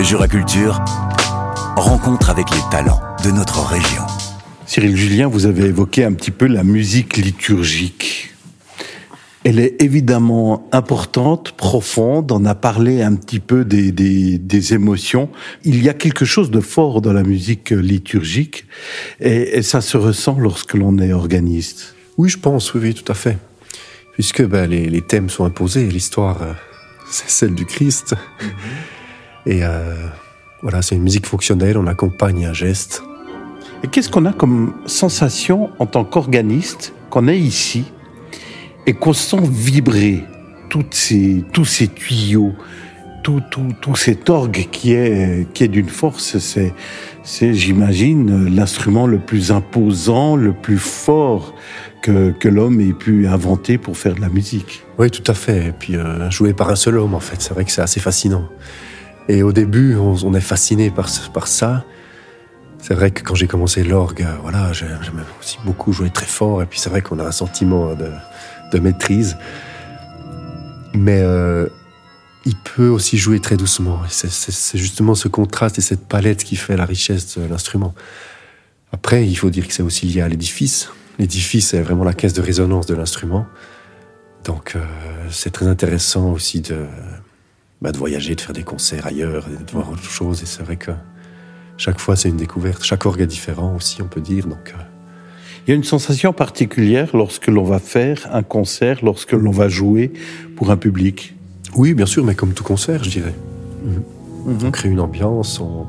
Jura Culture, rencontre avec les talents de notre région. Cyril Julien, vous avez évoqué un petit peu la musique liturgique. Elle est évidemment importante, profonde, on a parlé un petit peu des émotions. Il y a quelque chose de fort dans la musique liturgique et ça se ressent lorsque l'on est organiste. Oui, je pense, oui, tout à fait. Puisque les thèmes sont imposés, l'histoire, c'est celle du Christ. Et voilà, c'est une musique fonctionnelle, on accompagne un geste. Et qu'est-ce qu'on a comme sensation en tant qu'organiste, qu'on est ici, et qu'on sent vibrer tous ces tuyaux, tout cet orgue qui est d'une force, c'est j'imagine l'instrument le plus imposant, le plus fort que l'homme ait pu inventer pour faire de la musique. Oui, tout à fait. Et puis joué par un seul homme, en fait, c'est vrai que c'est assez fascinant. Et au début, on est fasciné par ça. C'est vrai que quand j'ai commencé l'orgue, voilà, j'aimais aussi beaucoup jouer très fort. Et puis c'est vrai qu'on a un sentiment de maîtrise. Mais il peut aussi jouer très doucement. Et c'est justement ce contraste et cette palette qui fait la richesse de l'instrument. Après, il faut dire que c'est aussi lié à l'édifice. L'édifice est vraiment la caisse de résonance de l'instrument. Donc c'est très intéressant aussi de voyager, de faire des concerts ailleurs, de voir autre chose. Et c'est vrai que chaque fois, c'est une découverte. Chaque orgue est différent aussi, on peut dire. Donc, il y a une sensation particulière lorsque l'on va faire un concert, lorsque l'on va jouer pour un public. Oui, bien sûr, mais comme tout concert, je dirais. On crée une ambiance, on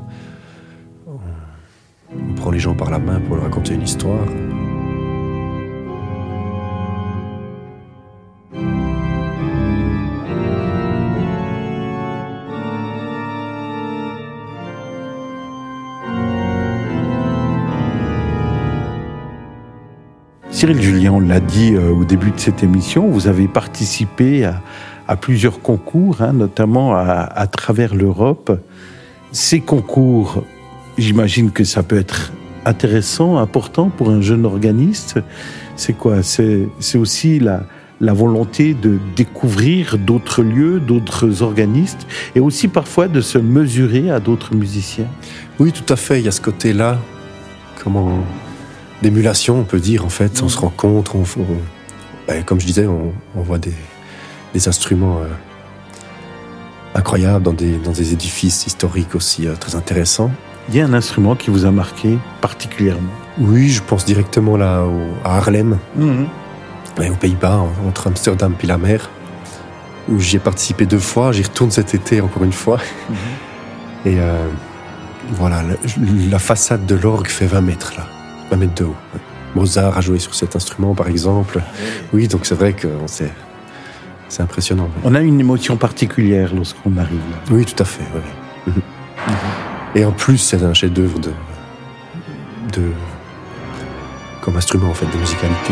prend les gens par la main pour leur raconter une histoire. Cyril Julien, on l'a dit au début de cette émission, vous avez participé à plusieurs concours, notamment à travers l'Europe. Ces concours, j'imagine que ça peut être intéressant, important pour un jeune organiste. C'est quoi ? C'est aussi la volonté de découvrir d'autres lieux, d'autres organistes, et aussi parfois de se mesurer à d'autres musiciens. Oui, tout à fait, il y a ce côté-là, d'émulation, on peut dire, en fait. On se rencontre, comme je disais, on voit des instruments incroyables dans des édifices historiques aussi très intéressants. Il y a un instrument qui vous a marqué particulièrement ? Oui, je pense directement là à Haarlem, aux Pays-Bas, entre Amsterdam et la mer, où j'y ai participé 2 fois. J'y retourne cet été encore une fois. Et voilà, la façade de l'orgue fait 20 mètres là. 20 mètres de haut. Mozart a joué sur cet instrument, par exemple. Oui, donc c'est vrai que c'est impressionnant. On a une émotion particulière lorsqu'on arrive là. Oui, tout à fait. Oui. Et en plus, c'est un chef-d'œuvre comme instrument, en fait, de musicalité.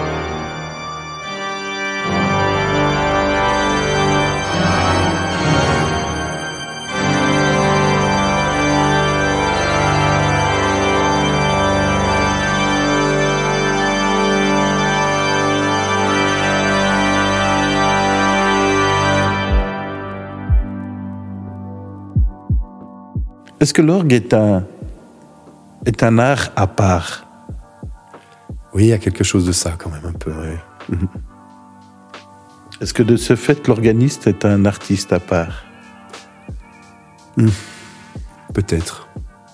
Est-ce que l'orgue est un art à part ? Oui, il y a quelque chose de ça quand même, un peu. Oui. Est-ce que de ce fait, l'organiste est un artiste à part ? Peut-être.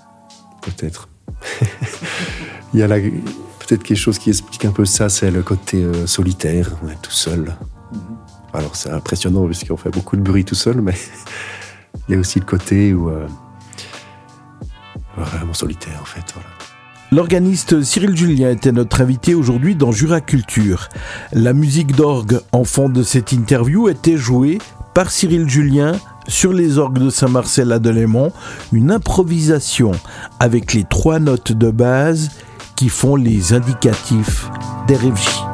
Il y a peut-être quelque chose qui explique un peu ça, c'est le côté solitaire, on est tout seul. Alors c'est impressionnant puisqu'on fait beaucoup de bruit tout seul, mais il y a aussi le côté où vraiment solitaire en fait. Voilà. L'organiste Cyril Julien était notre invité aujourd'hui dans Jura Culture. La musique d'orgue en fond de cette interview était jouée par Cyril Julien sur les orgues de Saint-Marcel à Delémont, une improvisation avec les 3 notes de base qui font les indicatifs d'RFJ.